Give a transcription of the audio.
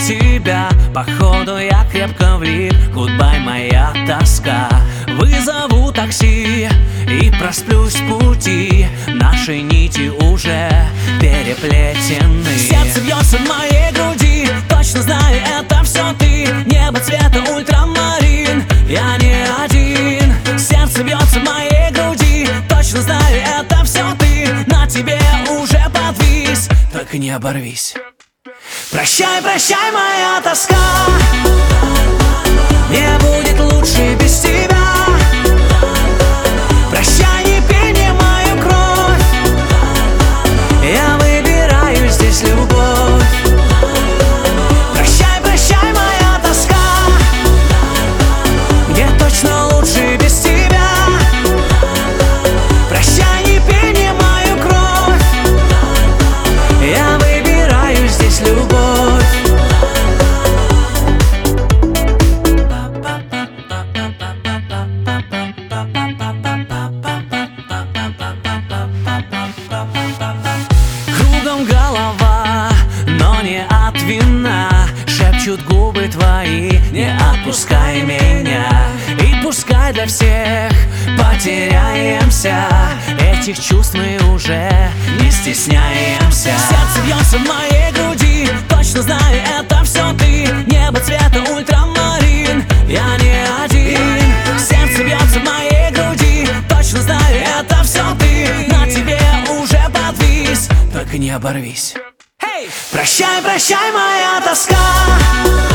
тебя. Походу я крепко влип. Гудбай, моя тоска. Вызову такси и просплюсь в пути. Наши нити уже переплетены. Сердце бьется в моей груди, точно знаю, это все ты. Небо цвета ультрамарин, я не один. Сердце бьется в моей груди, точно знаю, это все ты. На тебе уже подвис, только не оборвись. Прощай, прощай, моя тоска. Мне будет лучше без тебя. Прощай, не пей мне мою кровь. Я выбираю здесь любовь. Прощай, прощай, моя тоска. Мне точно лучше без тебя. Прощай, не пей мне мою кровь. Я выбираю здесь любовь. Кругом голова, но не от вина. Шепчут губы твои, не отпускай меня. И пускай для всех потеряемся. Этих чувств мы уже не стесняемся. Сердце бьется в моей груди, точно знаю, это все ты. Небо цвета ультрамарин, я не один. Сердце бьется в моей груди, точно знаю, это все ты. На тебе уже подвис, только не оборвись. Прощай, прощай, моя тоска.